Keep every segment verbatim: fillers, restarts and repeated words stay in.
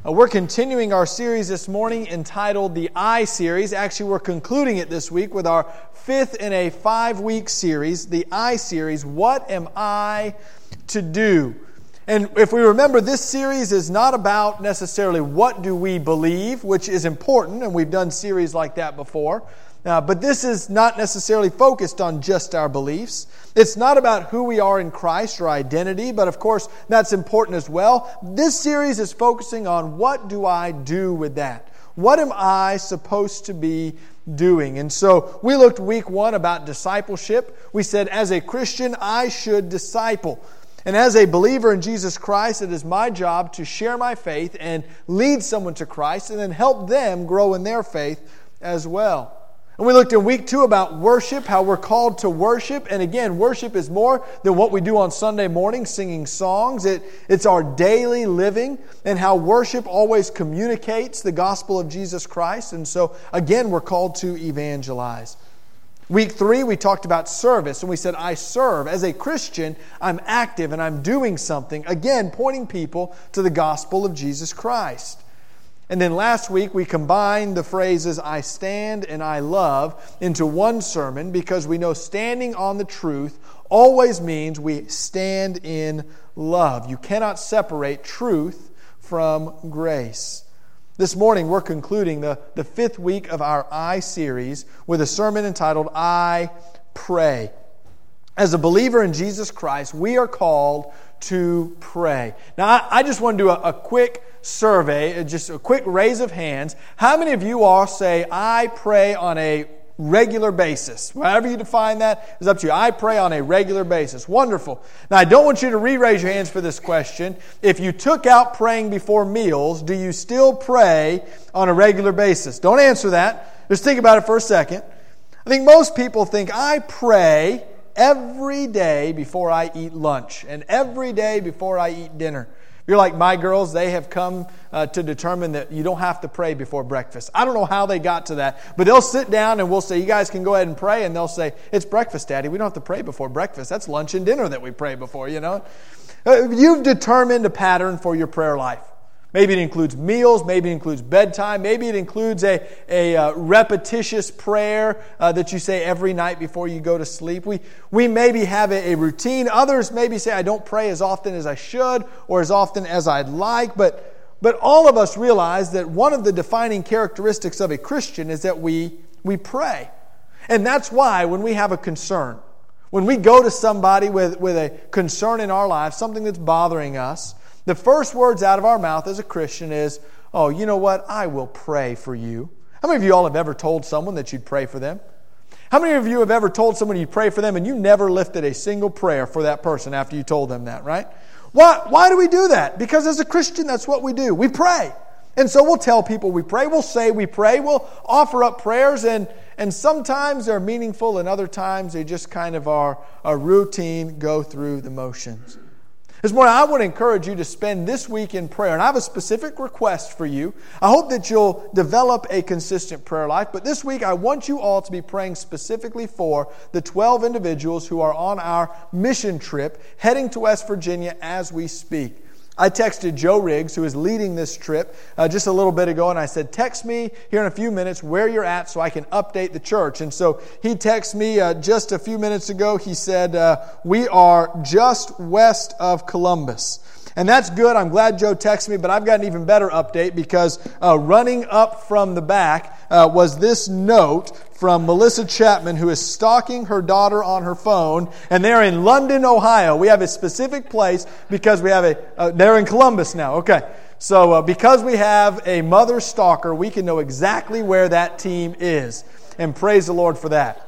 Uh, we're continuing our series this morning entitled the I series. Actually, we're concluding it this week with our fifth in a five-week series, the I series, What Am I to Do? And if we remember, this series is not about necessarily what do we believe, which is important, and we've done series like that before. Uh, but this is not necessarily focused on just our beliefs. It's not about who we are in Christ or identity, but of course that's important as well. This series is focusing on what do I do with that? What am I supposed to be doing? And so we looked week one about discipleship. We said as a Christian, I should disciple. And as a believer in Jesus Christ, it is my job to share my faith and lead someone to Christ and then help them grow in their faith as well. And we looked in week two about worship, how we're called to worship. And again, worship is more than what we do on Sunday morning, singing songs. It, it's our daily living and how worship always communicates the gospel of Jesus Christ. And so, again, we're called to evangelize. Week three, we talked about service, and we said, I serve. As a Christian, I'm active and I'm doing something, again, pointing people to the gospel of Jesus Christ. And then last week, we combined the phrases, I stand and I love, into one sermon because we know standing on the truth always means we stand in love. You cannot separate truth from grace. This morning, we're concluding the, the fifth week of our I series with a sermon entitled, I Pray. As a believer in Jesus Christ, we are called to pray. Now, I, I just want to do a, a quick survey, just a quick raise of hands. How many of you all say, I pray on a regular basis? However you define that is up to you. I pray on a regular basis. Wonderful. Now, I don't want you to re-raise your hands for this question. If you took out praying before meals, do you still pray on a regular basis? Don't answer that. Just think about it for a second. I think most people think, I pray every day before I eat lunch and every day before I eat dinner. You're like my girls, they have come uh, to determine that you don't have to pray before breakfast. I don't know how they got to that, but they'll sit down and we'll say, you guys can go ahead and pray, and they'll say, it's breakfast, Daddy. We don't have to pray before breakfast. That's lunch and dinner that we pray before, you know. Uh, you've determined a pattern for your prayer life. Maybe it includes meals, maybe it includes bedtime, maybe it includes a, a uh, repetitious prayer uh, that you say every night before you go to sleep. We we maybe have a, a routine. Others maybe say, I don't pray as often as I should or as often as I'd like. But, but all of us realize that one of the defining characteristics of a Christian is that we, we pray. And that's why when we have a concern, when we go to somebody with, with a concern in our lives, something that's bothering us, the first words out of our mouth as a Christian is, oh, you know what? I will pray for you. How many of you all have ever told someone that you'd pray for them? How many of you have ever told someone you'd pray for them and you never lifted a single prayer for that person after you told them that, right? Why, why do we do that? Because as a Christian, that's what we do. We pray. And so we'll tell people we pray. We'll say we pray. We'll offer up prayers. And, and sometimes they're meaningful and other times they just kind of are a routine, go through the motions. This morning, I want to encourage you to spend this week in prayer. And I have a specific request for you. I hope that you'll develop a consistent prayer life. But this week, I want you all to be praying specifically for the twelve individuals who are on our mission trip heading to West Virginia as we speak. I texted Joe Riggs, who is leading this trip, uh, just a little bit ago, and I said, text me here in a few minutes where you're at so I can update the church. And so he texted me uh, just a few minutes ago. He said, uh, we are just west of Columbus. And that's good. I'm glad Joe texted me, but I've got an even better update because uh, running up from the back uh, was this note from Melissa Chapman, who is stalking her daughter on her phone, and they're in London, Ohio. We have a specific place because we have a, uh, they're in Columbus now. Okay. So uh, because we have a mother stalker, we can know exactly where that team is. And praise the Lord for that.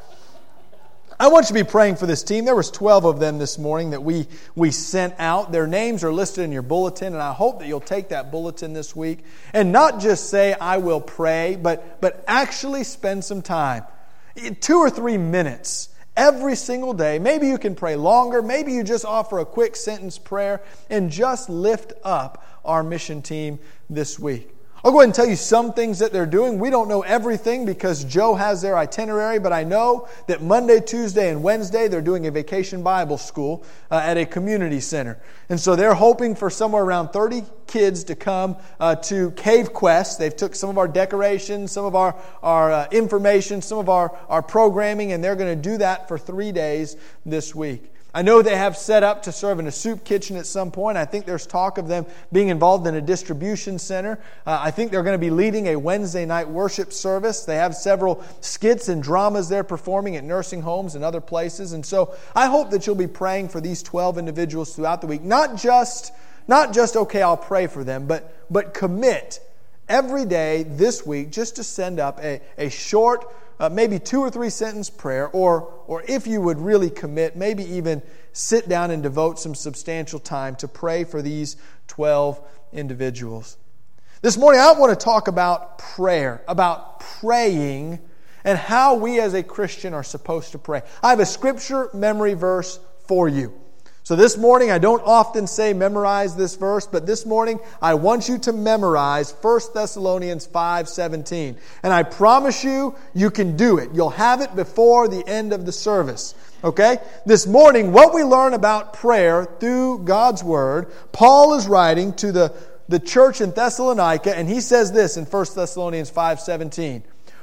I want you to be praying for this team. There was twelve of them this morning that we, we sent out. Their names are listed in your bulletin, and I hope that you'll take that bulletin this week and not just say, I will pray, but, but actually spend some time, two or three minutes every single day. Maybe you can pray longer. Maybe you just offer a quick sentence prayer and just lift up our mission team this week. I'll go ahead and tell you some things that they're doing. We don't know everything because Joe has their itinerary, but I know that Monday, Tuesday, and Wednesday they're doing a vacation Bible school uh, at a community center. And so they're hoping for somewhere around thirty kids to come uh, to Cave Quest. They've took some of our decorations, some of our, our uh, information, some of our, our programming, and they're going to do that for three days this week. I know they have set up to serve in a soup kitchen at some point. I think there's talk of them being involved in a distribution center. Uh, I think they're going to be leading a Wednesday night worship service. They have several skits and dramas they're performing at nursing homes and other places. And so I hope that you'll be praying for these twelve individuals throughout the week. Not just, not just okay, I'll pray for them, but, but commit every day this week just to send up a, a short Uh, maybe two or three sentence prayer, or or if you would really commit, maybe even sit down and devote some substantial time to pray for these twelve individuals. This morning I want to talk about prayer, about praying, and how we as a Christian are supposed to pray. I have a scripture memory verse for you. So this morning, I don't often say memorize this verse, but this morning I want you to memorize First Thessalonians five seventeen. And I promise you, you can do it. You'll have it before the end of the service. Okay? This morning, what we learn about prayer through God's Word, Paul is writing to the, the church in Thessalonica, and he says this in First Thessalonians five seventeen.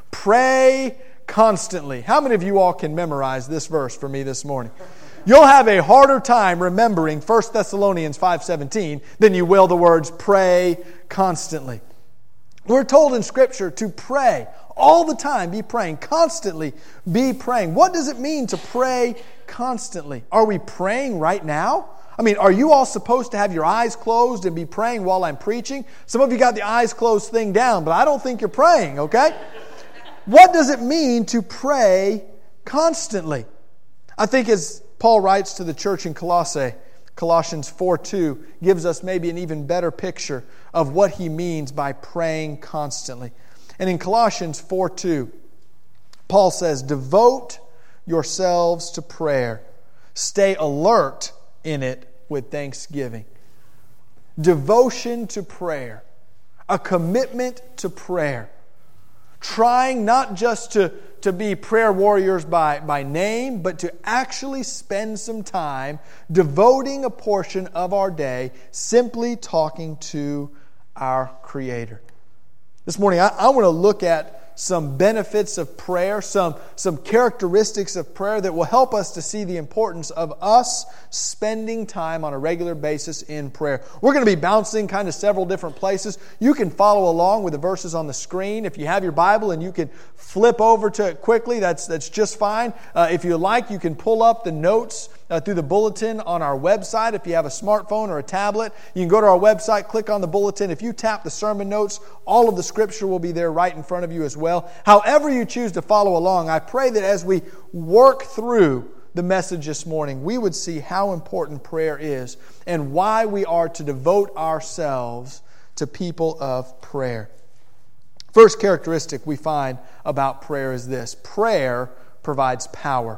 Pray constantly. How many of you all can memorize this verse for me this morning? You'll have a harder time remembering First Thessalonians five seventeen than you will the words pray constantly. We're told in Scripture to pray all the time, be praying, constantly be praying. What does it mean to pray constantly? Are we praying right now? I mean, are you all supposed to have your eyes closed and be praying while I'm preaching? Some of you got the eyes closed thing down, but I don't think you're praying, okay? What does it mean to pray constantly? I think as Paul writes to the church in Colossae, Colossians four two gives us maybe an even better picture of what he means by praying constantly. And in Colossians four two, Paul says, devote yourselves to prayer. Stay alert in it with thanksgiving. Devotion to prayer. A commitment to prayer. Trying not just to, to be prayer warriors by, by name, but to actually spend some time devoting a portion of our day simply talking to our Creator. This morning, I, I want to look at some benefits of prayer, some, some characteristics of prayer that will help us to see the importance of us spending time on a regular basis in prayer. We're going to be bouncing kind of several different places. You can follow along with the verses on the screen. If you have your Bible and you can flip over to it quickly, that's, that's just fine. Uh, if you like, you can pull up the notes Uh, through the bulletin on our website. If you have a smartphone or a tablet, you can go to our website, click on the bulletin. If you tap the sermon notes, all of the Scripture will be there right in front of you as well. However you choose to follow along, I pray that as we work through the message this morning, we would see how important prayer is and why we are to devote ourselves to people of prayer. First characteristic we find about prayer is this: prayer provides power.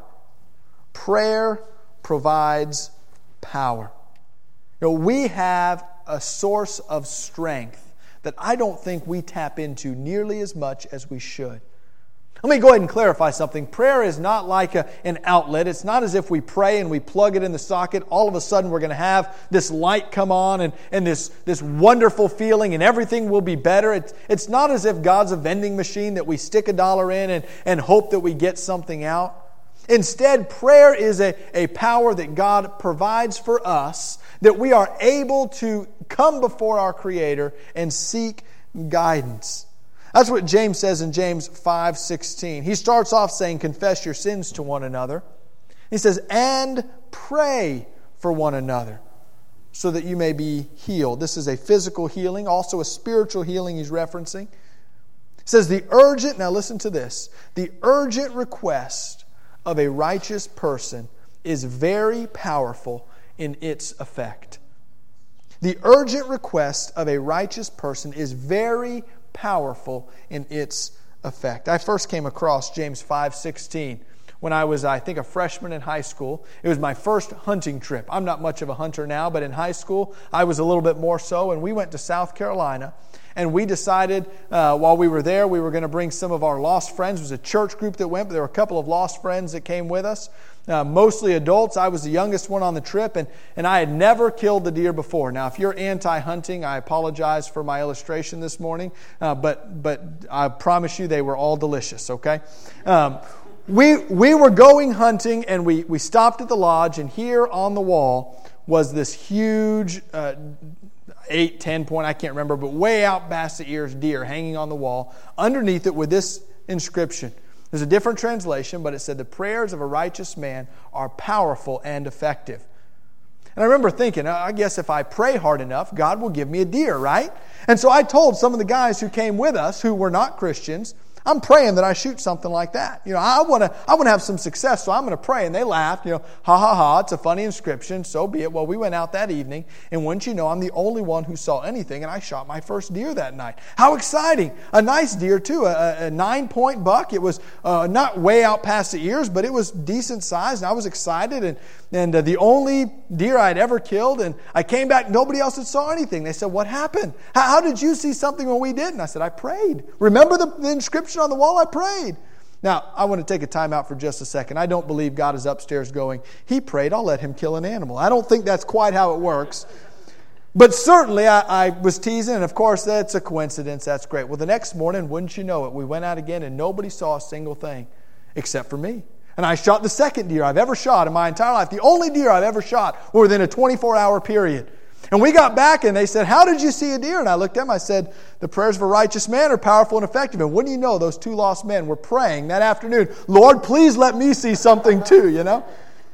Prayer provides power. You know, we have a source of strength that I don't think we tap into nearly as much as we should. Let me go ahead and clarify something. Prayer is not like a, an outlet. It's not as if we pray and we plug it in the socket. All of a sudden we're going to have this light come on and, and this, this wonderful feeling and everything will be better. It's, it's not as if God's a vending machine that we stick a dollar in and, and hope that we get something out. Instead, prayer is a, a power that God provides for us, that we are able to come before our Creator and seek guidance. That's what James says in James five sixteen. He starts off saying, confess your sins to one another. He says, and pray for one another so that you may be healed. This is a physical healing, also a spiritual healing he's referencing. It says the urgent, now listen to this, the urgent request of a righteous person is very powerful in its effect. The urgent request of a righteous person is very powerful in its effect. I first came across James five sixteen when I was, I think, a freshman in high school. It was my first hunting trip. I'm not much of a hunter now, but in high school, I was a little bit more so, and we went to South Carolina. And we decided uh, while we were there, we were going to bring some of our lost friends. It was a church group that went, but there were a couple of lost friends that came with us. Uh, mostly adults. I was the youngest one on the trip, and, and I had never killed the deer before. Now, if you're anti-hunting, I apologize for my illustration this morning, uh, but but I promise you they were all delicious, okay? Um, we we were going hunting, and we, we stopped at the lodge, and here on the wall was this huge uh, eight, ten point, I can't remember, but way out past the ears deer hanging on the wall. Underneath it with this inscription. There's a different translation, but it said, "The prayers of a righteous man are powerful and effective." And I remember thinking, I guess if I pray hard enough, God will give me a deer, right? And so I told some of the guys who came with us, who were not Christians, I'm praying that I shoot something like that. You know, I want to I want to have some success, so I'm going to pray. And they laughed, you know, ha, ha, ha, it's a funny inscription, so be it. Well, we went out that evening, and wouldn't you know, I'm the only one who saw anything, and I shot my first deer that night. How exciting. A nice deer, too, a, a nine-point buck. It was uh, not way out past the ears, but it was decent size, and I was excited, and, and uh, the only deer I'd ever killed, and I came back, nobody else had saw anything. They said, "What happened? How, how did you see something when we didn't?" I said, "I prayed. Remember the, the inscription on the wall? I prayed." Now, I want to take a time out for just a second. I don't believe God is upstairs going, "He prayed, I'll let him kill an animal." I don't think that's quite how it works. But certainly I, I was teasing, and of course that's a coincidence. That's great. Well, the next morning, wouldn't you know it, we went out again and nobody saw a single thing except for me. And I shot the second deer I've ever shot in my entire life. The only deer I've ever shot within a twenty-four hour period. And we got back and they said, "How did you see a deer?" And I looked at them, I said, "The prayers of a righteous man are powerful and effective." And wouldn't you know, those two lost men were praying that afternoon, "Lord, please let me see something too," you know.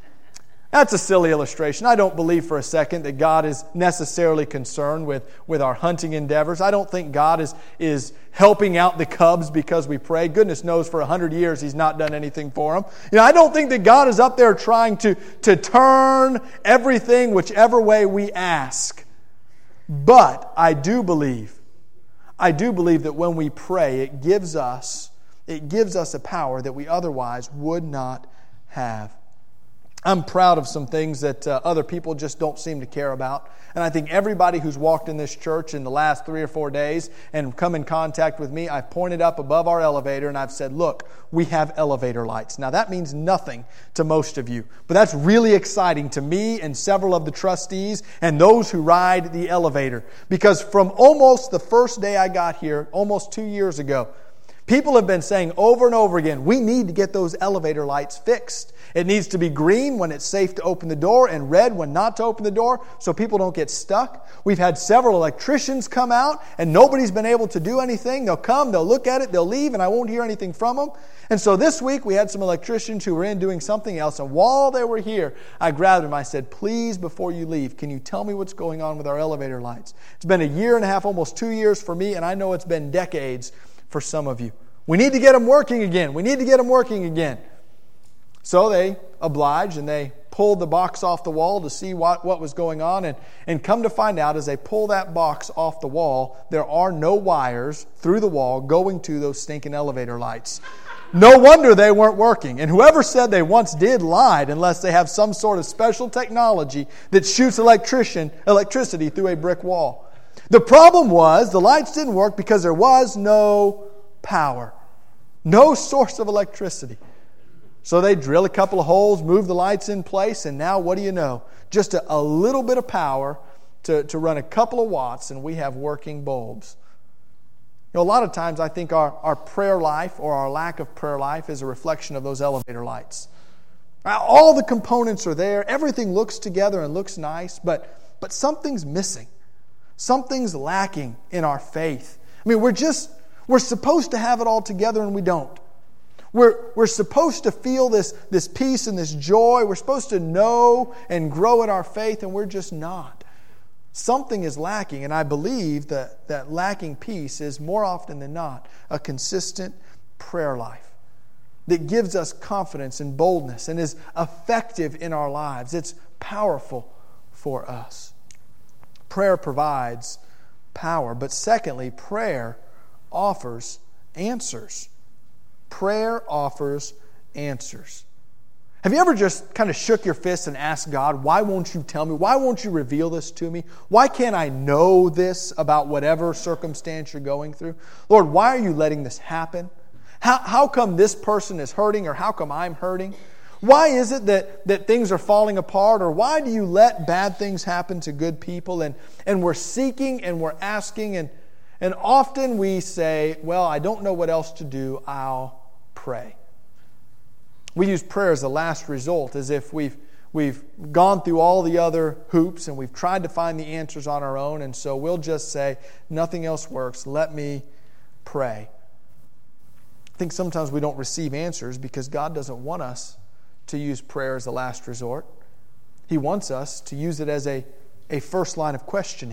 That's a silly illustration. I don't believe for a second that God is necessarily concerned with, with our hunting endeavors. I don't think God is, is helping out the cubs because we pray. Goodness knows for a hundred years He's not done anything for them. You know, I don't think that God is up there trying to, to turn everything whichever way we ask. But I do believe, I do believe that when we pray, it gives us, it gives us a power that we otherwise would not have. I'm proud of some things that uh, other people just don't seem to care about. And I think everybody who's walked in this church in the last three or four days and come in contact with me, I've pointed up above our elevator and I've said, "Look, we have elevator lights." Now that means nothing to most of you, but that's really exciting to me and several of the trustees and those who ride the elevator. Because from almost the first day I got here, almost two years ago, people have been saying over and over again, we need to get those elevator lights fixed. It needs to be green when it's safe to open the door and red when not to open the door so people don't get stuck. We've had several electricians come out and nobody's been able to do anything. They'll come, they'll look at it, they'll leave, and I won't hear anything from them. And so this week we had some electricians who were in doing something else, and while they were here, I grabbed them. I said, "Please, before you leave, can you tell me what's going on with our elevator lights?" It's been a year and a half, almost two years for me, and I know it's been decades for some of you. We need to get them working again. We need to get them working again. So they obliged and they pulled the box off the wall to see what, what was going on. And, and come to find out, as they pull that box off the wall, there are no wires through the wall going to those stinking elevator lights. No wonder they weren't working. And whoever said they once did lied, unless they have some sort of special technology that shoots electrician, electricity through a brick wall. The problem was the lights didn't work because there was no power. No source of electricity. So they drill a couple of holes, move the lights in place, and now what do you know? Just a, a little bit of power to, to run a couple of watts, and we have working bulbs. You know, a lot of times I think our, our prayer life or our lack of prayer life is a reflection of those elevator lights. All the components are there. Everything looks together and looks nice, but, but something's missing. Something's lacking in our faith. I mean, we're just, we're supposed to have it all together and we don't. We're, we're supposed to feel this, this peace and this joy. We're supposed to know and grow in our faith, and we're just not. Something is lacking, and I believe that that lacking peace is more often than not a consistent prayer life that gives us confidence and boldness and is effective in our lives. It's powerful for us. Prayer provides power, but secondly, prayer offers answers. Prayer offers answers. Have you ever just kind of shook your fist and asked God, why won't you tell me? Why won't you reveal this to me? Why can't I know this about whatever circumstance you're going through? Lord, why are you letting this happen? How, how come this person is hurting, or how come I'm hurting? Why is it that, that things are falling apart, or why do you let bad things happen to good people? And, and we're seeking and we're asking, and, and often we say, well, I don't know what else to do, I'll pray. We use prayer as a last result, as if we've we've gone through all the other hoops and we've tried to find the answers on our own, and so we'll just say, nothing else works, let me pray. I think sometimes we don't receive answers because God doesn't want us to use prayer as a last resort. He wants us to use it as a, a first line of questioning.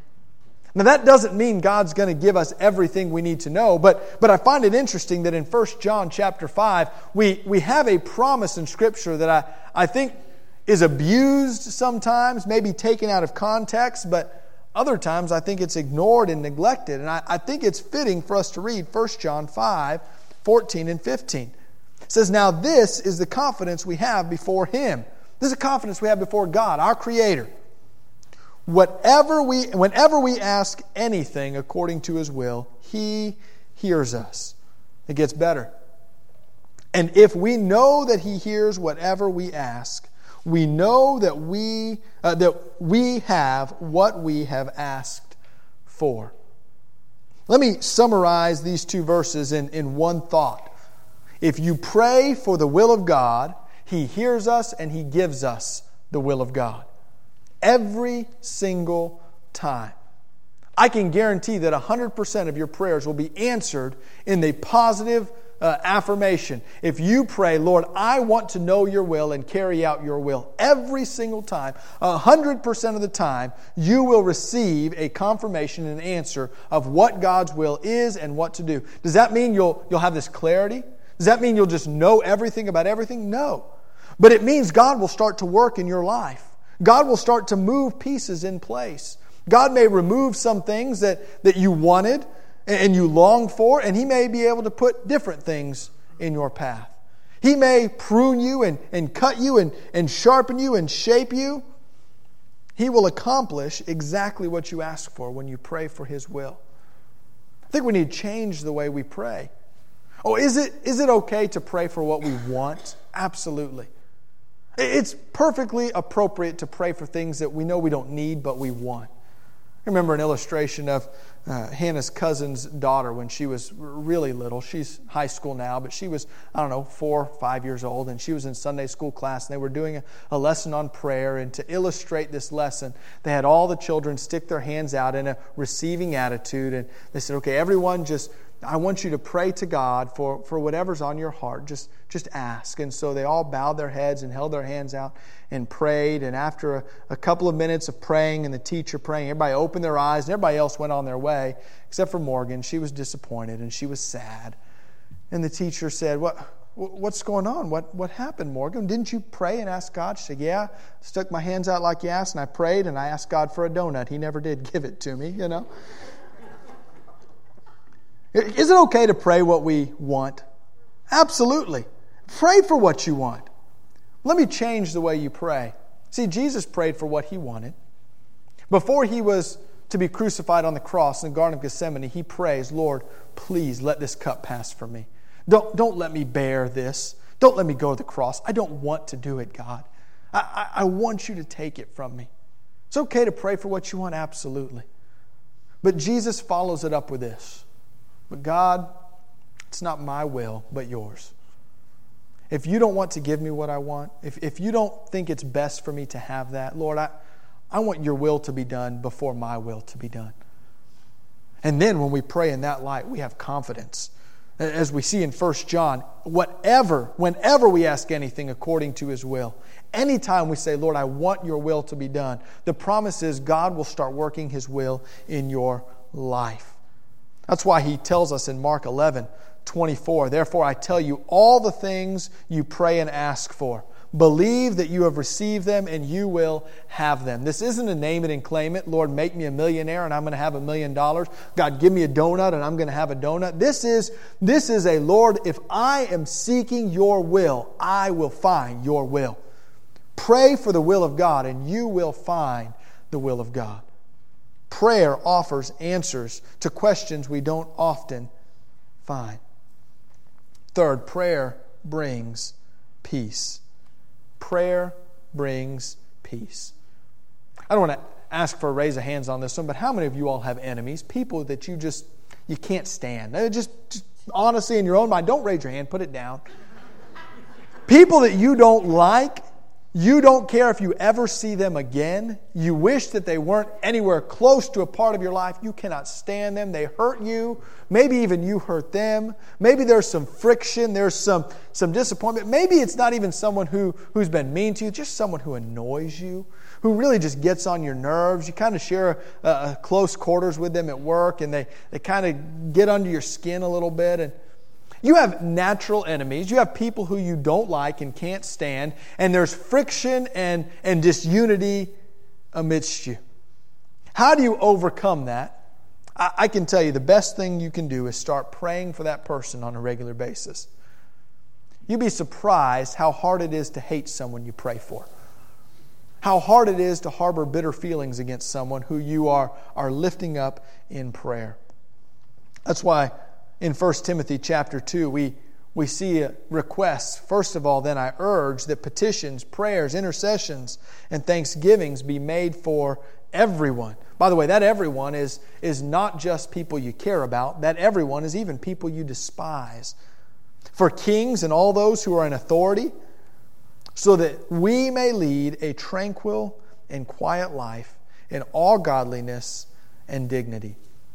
Now that doesn't mean God's going to give us everything we need to know, but, but I find it interesting that in First John chapter five, we, we have a promise in Scripture that I, I think is abused sometimes, maybe taken out of context, but other times I think it's ignored and neglected. And I, I think it's fitting for us to read First John five, fourteen and fifteen. It says, now this is the confidence we have before Him. This is the confidence we have before God, our Creator. Whatever we, whenever we ask anything according to His will, He hears us. It gets better. And if we know that He hears whatever we ask, we know that we uh, that we have what we have asked for. Let me summarize these two verses in, in one thought. If you pray for the will of God, He hears us and He gives us the will of God. Every single time. I can guarantee that one hundred percent of your prayers will be answered in the positive uh, affirmation. If you pray, Lord, I want to know your will and carry out your will. Every single time, one hundred percent of the time, you will receive a confirmation and answer of what God's will is and what to do. Does that mean you'll, you'll have this clarity? Does that mean you'll just know everything about everything? No. But it means God will start to work in your life. God will start to move pieces in place. God may remove some things that, that you wanted and you longed for, and He may be able to put different things in your path. He may prune you and, and cut you and, and sharpen you and shape you. He will accomplish exactly what you ask for when you pray for His will. I think we need to change the way we pray. Oh, is it is it okay to pray for what we want? Absolutely. It's perfectly appropriate to pray for things that we know we don't need, but we want. I remember an illustration of uh, Hannah's cousin's daughter when she was really little. She's high school now, but she was, I don't know, four, five years old, and she was in Sunday school class, and they were doing a, a lesson on prayer, and to illustrate this lesson, they had all the children stick their hands out in a receiving attitude, and they said, okay, everyone just, I want you to pray to God for, for whatever's on your heart. Just, just ask. And so they all bowed their heads and held their hands out and prayed. And after a, a couple of minutes of praying and the teacher praying, everybody opened their eyes and everybody else went on their way, except for Morgan. She was disappointed and she was sad. And the teacher said, "What? What's going on? What, what happened, Morgan? Didn't you pray and ask God?" She said, "Yeah, stuck my hands out like you asked, and I prayed, and I asked God for a donut. He never did give it to me, you know." Is it okay to pray what we want? Absolutely. Pray for what you want. Let me change the way you pray. See, Jesus prayed for what He wanted. Before He was to be crucified on the cross in the Garden of Gethsemane, He prays, "Lord, please let this cup pass from me. Don't, don't let me bear this. Don't let me go to the cross. I don't want to do it, God. I, I, I want you to take it from me." It's okay to pray for what you want, absolutely. But Jesus follows it up with this. "But God, it's not my will, but yours. If you don't want to give me what I want, if, if you don't think it's best for me to have that, Lord, I, I want your will to be done before my will to be done." And then when we pray in that light, we have confidence. As we see in First John, whatever, whenever we ask anything according to His will, anytime we say, "Lord, I want your will to be done," the promise is God will start working His will in your life. That's why He tells us in Mark eleven twenty-four, "Therefore I tell you, all the things you pray and ask for, Believe that you have received them and you will have them. This isn't a name it and claim it. Lord, make me a millionaire and I'm going to have a million dollars. God, give me a donut and I'm going to have a donut. This is, this is a, Lord, if I am seeking your will, I will find your will. Pray for the will of God and you will find the will of God. Prayer offers answers to questions we don't often find. Third, prayer brings peace. Prayer brings peace. I don't want to ask for a raise of hands on this one, but how many of you all have enemies? People that you just, you can't stand. They're just, just honestly in your own mind, don't raise your hand, put it down. People that you don't like, you don't care if you ever see them again. You wish that they weren't anywhere close to a part of your life. You cannot stand them. They hurt you. Maybe even you hurt them. Maybe there's some friction. There's some, some disappointment. Maybe it's not even someone who, who's been mean to you. Just someone who annoys you, who really just gets on your nerves. You kind of share a, a close quarters with them at work, and they, they kind of get under your skin a little bit. And you have natural enemies. You have people who you don't like and can't stand. And there's friction and, and disunity amidst you. How do you overcome that? I, I can tell you the best thing you can do is start praying for that person on a regular basis. You'd be surprised how hard it is to hate someone you pray for. How hard it is to harbor bitter feelings against someone who you are, are lifting up in prayer. That's why in First Timothy chapter two, we, we see requests. First of all, then I urge that petitions, prayers, intercessions, and thanksgivings be made for everyone. By the way, that everyone is, is not just people you care about. That everyone is even people you despise. For kings and all those who are in authority, so that we may lead a tranquil and quiet life in all godliness and dignity.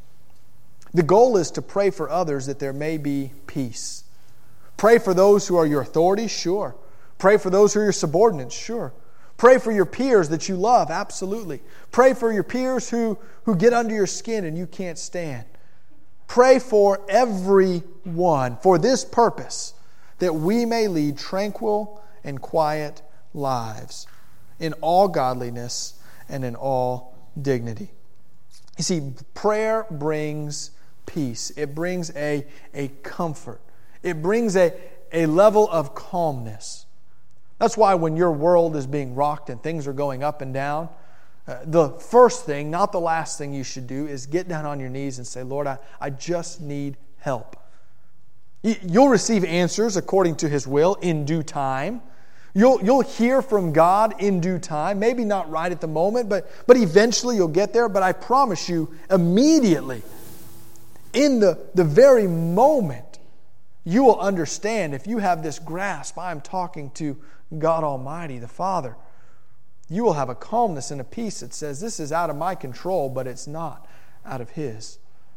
The goal is to pray for others that there may be peace. Pray for those who are your authorities, sure. Pray for those who are your subordinates, sure. Pray for your peers that you love, absolutely. Pray for your peers who, who get under your skin and you can't stand. Pray for everyone for this purpose, that we may lead tranquil and quiet lives in all godliness and in all dignity. You see, prayer brings peace. It brings a, a comfort. It brings a, a level of calmness. That's why when your world is being rocked and things are going up and down, uh, the first thing, not the last thing you should do, is get down on your knees and say, Lord, I, I just need help. You'll receive answers according to His will in due time. You'll, you'll hear from God in due time. Maybe not right at the moment, but, but eventually you'll get there. But I promise you, immediately, in the, the very moment, you will understand, if you have this grasp, I am talking to God Almighty, the Father. You will have a calmness and a peace that says, this is out of my control, but it's not out of His.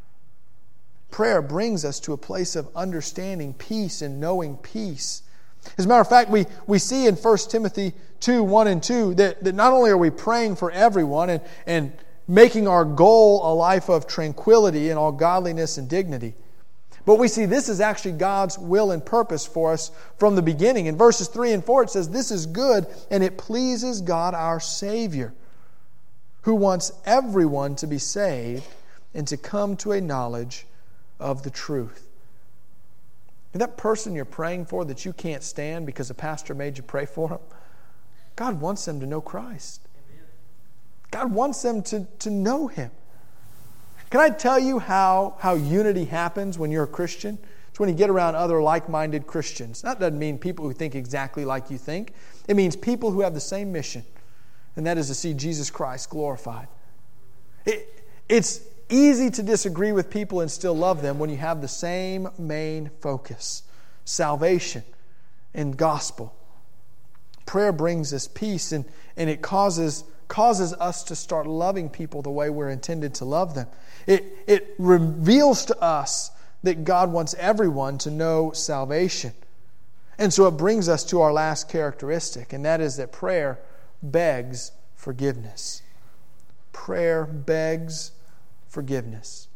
Prayer brings us to a place of understanding peace and knowing peace. As a matter of fact, we, we see in First Timothy two, one and two, that, that not only are we praying for everyone and, and making our goal a life of tranquility and all godliness and dignity, but we see this is actually God's will and purpose for us from the beginning. In verses three and four, it says, this is good and it pleases God our Savior, who wants everyone to be saved and to come to a knowledge of the truth. And that person you're praying for that you can't stand because a pastor made you pray for them, God wants them to know Christ. God wants them to, to know Him. Can I tell you how, how unity happens when you're a Christian? It's when you get around other like-minded Christians. That doesn't mean people who think exactly like you think. It means people who have the same mission, and that is to see Jesus Christ glorified. It, it's easy to disagree with people and still love them when you have the same main focus: salvation and gospel. Prayer brings us peace, and, and it causes, causes us to start loving people the way we're intended to love them. It, it reveals to us that God wants everyone to know salvation. And so it brings us to our last characteristic, and that is that prayer begs forgiveness. Prayer begs forgiveness.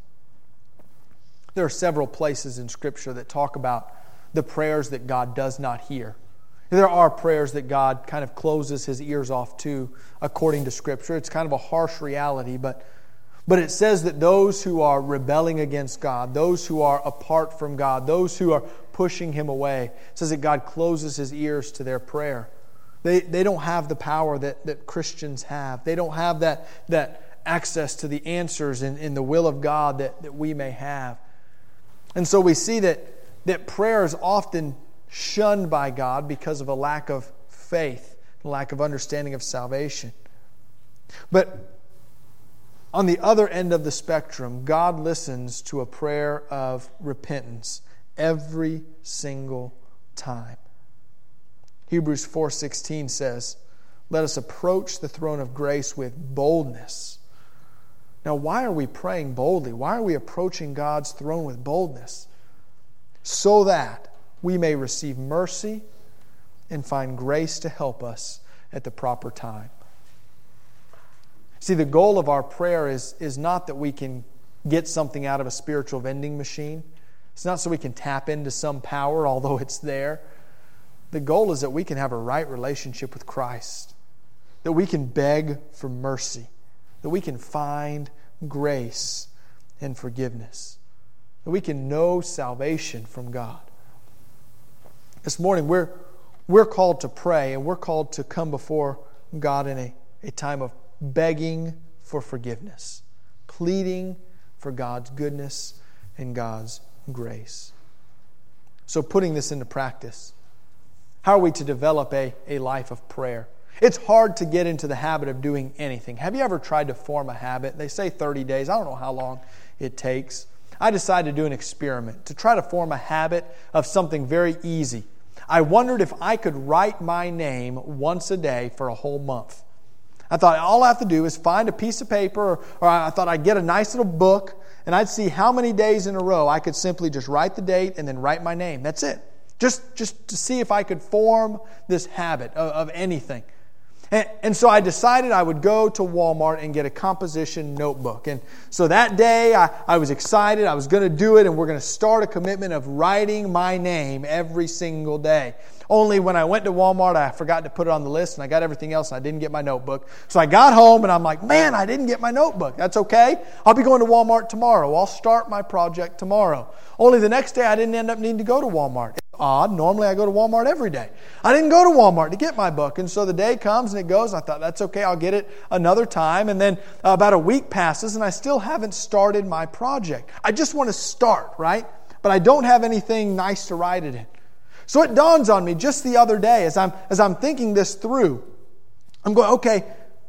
There are several places in Scripture that talk about the prayers that God does not hear. There are prayers that God kind of closes His ears off to according to Scripture. It's kind of a harsh reality, but, but it says that those who are rebelling against God, those who are apart from God, those who are pushing Him away, it says that God closes His ears to their prayer. They, they don't have the power that, that Christians have. They don't have that, that access to the answers in, in the will of God that, that we may have. And so we see that, that prayer is often shunned by God because of a lack of faith, a lack of understanding of salvation. But on the other end of the spectrum, God listens to a prayer of repentance every single time. Hebrews four sixteen says, "Let us approach the throne of grace with boldness." Now, why are we praying boldly? Why are we approaching God's throne with boldness? So that we may receive mercy and find grace to help us at the proper time. See, the goal of our prayer is, is not that we can get something out of a spiritual vending machine. It's not so we can tap into some power, although it's there. The goal is that we can have a right relationship with Christ, that we can beg for mercy, that we can find grace and forgiveness, that we can know salvation from God. This morning we're, we're called to pray, and we're called to come before God in a, a time of begging for forgiveness, pleading for God's goodness and God's grace. So putting this into practice, how are we to develop a, a life of prayer? It's hard to get into the habit of doing anything. Have you ever tried to form a habit? They say thirty days. I don't know how long it takes. I decided to do an experiment to try to form a habit of something very easy. I wondered if I could write my name once a day for a whole month. I thought all I have to do is find a piece of paper, or, or I thought I'd get a nice little book, and I'd see how many days in a row I could simply just write the date and then write my name. That's it. Just, just to see if I could form this habit of, of anything. And, and so I decided I would go to Walmart and get a composition notebook. And so that day I, I was excited. I was going to do it, and we're going to start a commitment of writing my name every single day. Only when I went to Walmart, I forgot to put it on the list, and I got everything else, and I didn't get my notebook. So I got home, and I'm like, man, I didn't get my notebook. That's okay. I'll be going to Walmart tomorrow. I'll start my project tomorrow. Only the next day, I didn't end up needing to go to Walmart. It's odd. Normally, I go to Walmart every day. I didn't go to Walmart to get my book, and so the day comes, and it goes. I thought, that's okay. I'll get it another time. And then uh, about a week passes, and I still haven't started my project. I just want to start, right? But I don't have anything nice to write it in. So it dawns on me just the other day as I'm as I'm thinking this through. I'm going, okay,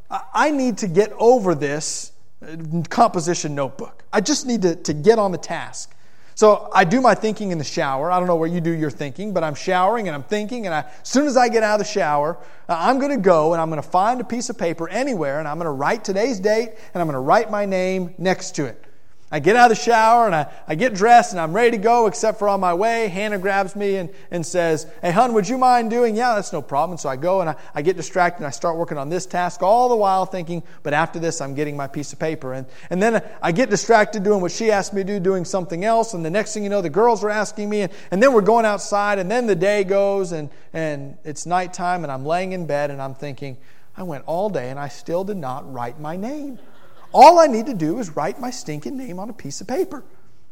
I need to get over this composition notebook. I just need to, to get on the task. So I do my thinking in the shower. I don't know where you do your thinking, but I'm showering and I'm thinking. And I, as soon as I get out of the shower, I'm going to go and I'm going to find a piece of paper anywhere, and I'm going to write today's date, and I'm going to write my name next to it. I get out of the shower and I, I get dressed and I'm ready to go, except for on my way, Hannah grabs me and, and says, hey, hon, would you mind doing? Yeah, that's no problem. And so I go and I, I get distracted and I start working on this task, all the while thinking, but after this, I'm getting my piece of paper. And, and then I get distracted doing what she asked me to do, doing something else. And the next thing you know, the girls are asking me. And, and then we're going outside, and then the day goes and, and it's nighttime, and I'm laying in bed and I'm thinking, I went all day and I still did not write my name. All I need to do is write my stinking name on a piece of paper.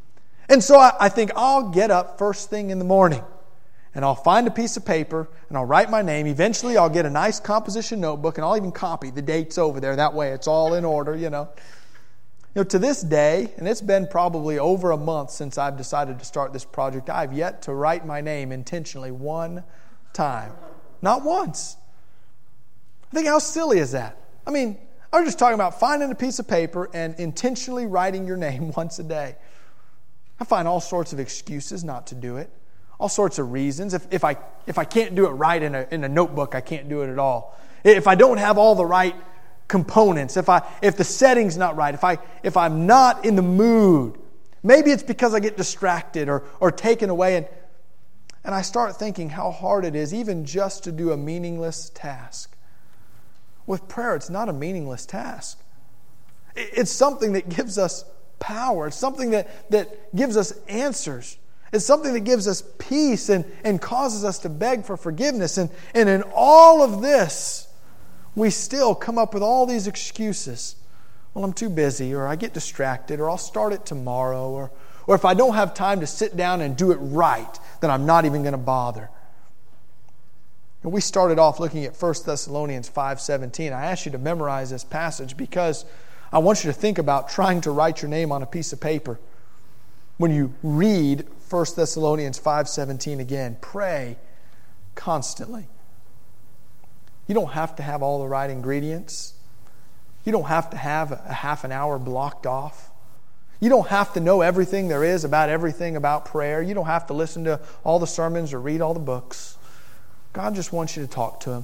And so I, I think I'll get up first thing in the morning, and I'll find a piece of paper, and I'll write my name. Eventually I'll get a nice composition notebook, and I'll even copy the dates over there. That way it's all in order, you know. You know, to this day, and it's been probably over a month since I've decided to start this project, I've yet to write my name intentionally one time. Not once. I think, how silly is that? I mean, I was just talking about finding a piece of paper and intentionally writing your name once a day. I find all sorts of excuses not to do it. All sorts of reasons. If, if I if I can't do it right in a, in a notebook, I can't do it at all. If I don't have all the right components, if I if the setting's not right, if I if I'm not in the mood, maybe it's because I get distracted or or taken away, and and I start thinking how hard it is even just to do a meaningless task. With prayer, it's not a meaningless task. It's something that gives us power. It's something that, that gives us answers. It's something that gives us peace and, and causes us to beg for forgiveness. And, and in all of this, we still come up with all these excuses. Well, I'm too busy, or I get distracted, or I'll start it tomorrow, or, or if I don't have time to sit down and do it right, then I'm not even going to bother. And we started off looking at First Thessalonians five seventeen. I asked you to memorize this passage because I want you to think about trying to write your name on a piece of paper. When you read First Thessalonians five seventeen again, pray constantly. You don't have to have all the right ingredients. You don't have to have a half an hour blocked off. You don't have to know everything there is about everything about prayer. You don't have to listen to all the sermons or read all the books. God just wants you to talk to Him.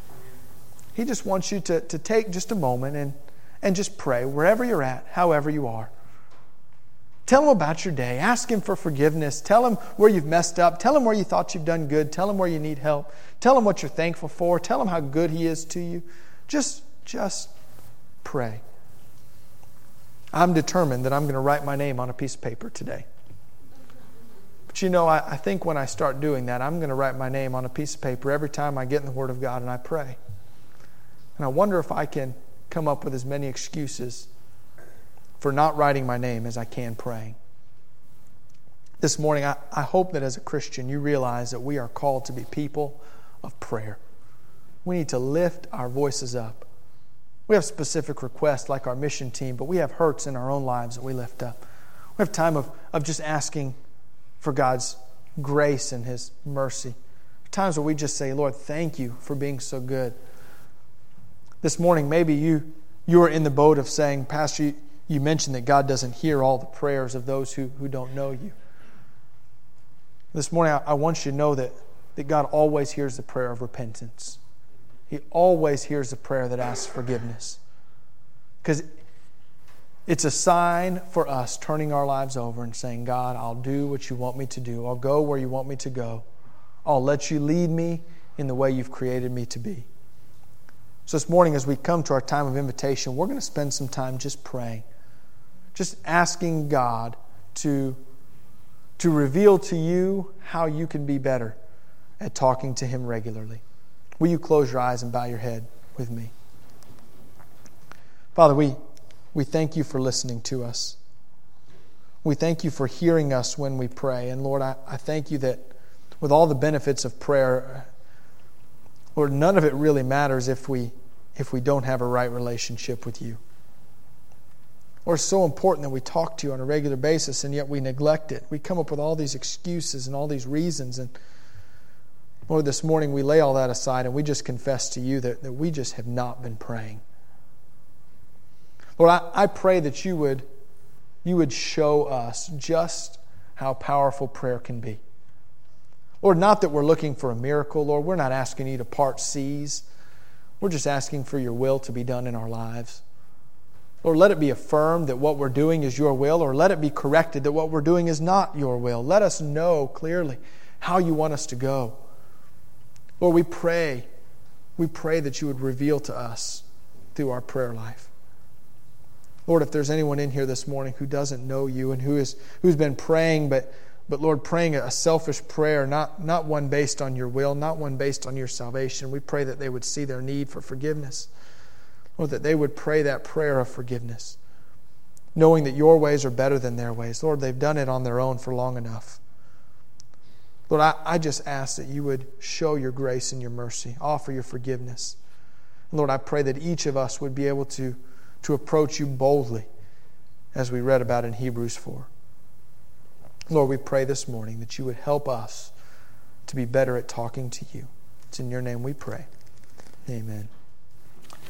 He just wants you to, to take just a moment and, and just pray wherever you're at, however you are. Tell Him about your day. Ask Him for forgiveness. Tell Him where you've messed up. Tell Him where you thought you've done good. Tell Him where you need help. Tell Him what you're thankful for. Tell Him how good He is to you. Just, just pray. I'm determined that I'm going to write my name on a piece of paper today. But you know, I, I think when I start doing that, I'm going to write my name on a piece of paper every time I get in the Word of God and I pray. And I wonder if I can come up with as many excuses for not writing my name as I can praying. This morning, I, I hope that as a Christian you realize that we are called to be people of prayer. We need to lift our voices up. We have specific requests like our mission team, but we have hurts in our own lives that we lift up. We have time of, of just asking for God's grace and His mercy. Times where we just say, Lord, thank you for being so good. This morning, maybe you, you are in the boat of saying, Pastor, you, you mentioned that God doesn't hear all the prayers of those who, who don't know you. This morning, I, I want you to know that, that God always hears the prayer of repentance. He always hears the prayer that asks forgiveness. Because it's a sign for us turning our lives over and saying, God, I'll do what you want me to do. I'll go where you want me to go. I'll let you lead me in the way you've created me to be. So this morning, as we come to our time of invitation, we're going to spend some time just praying. Just asking God to, to reveal to you how you can be better at talking to Him regularly. Will you close your eyes and bow your head with me? Father, we, we thank you for listening to us. We thank you for hearing us when we pray. And Lord, I, I thank you that with all the benefits of prayer, Lord, none of it really matters if we, if we don't have a right relationship with you. Lord, it's so important that we talk to you on a regular basis, and yet we neglect it. We come up with all these excuses and all these reasons, and Lord, this morning we lay all that aside and we just confess to you that, that we just have not been praying. Lord, I, I pray that you would, you would show us just how powerful prayer can be. Lord, not that we're looking for a miracle. Lord, we're not asking you to part seas. We're just asking for your will to be done in our lives. Lord, let it be affirmed that what we're doing is your will, or let it be corrected that what we're doing is not your will. Let us know clearly how you want us to go. Lord, we pray, we pray that you would reveal to us through our prayer life. Lord, if there's anyone in here this morning who doesn't know you and who is who's been praying, but but Lord, praying a selfish prayer, not, not one based on your will, not one based on your salvation, we pray that they would see their need for forgiveness. Lord, that they would pray that prayer of forgiveness, knowing that your ways are better than their ways. Lord, they've done it on their own for long enough. Lord, I, I just ask that you would show your grace and your mercy, offer your forgiveness. Lord, I pray that each of us would be able to, to approach you boldly as we read about in Hebrews four. Lord, we pray this morning that you would help us to be better at talking to you. It's in your name we pray. Amen.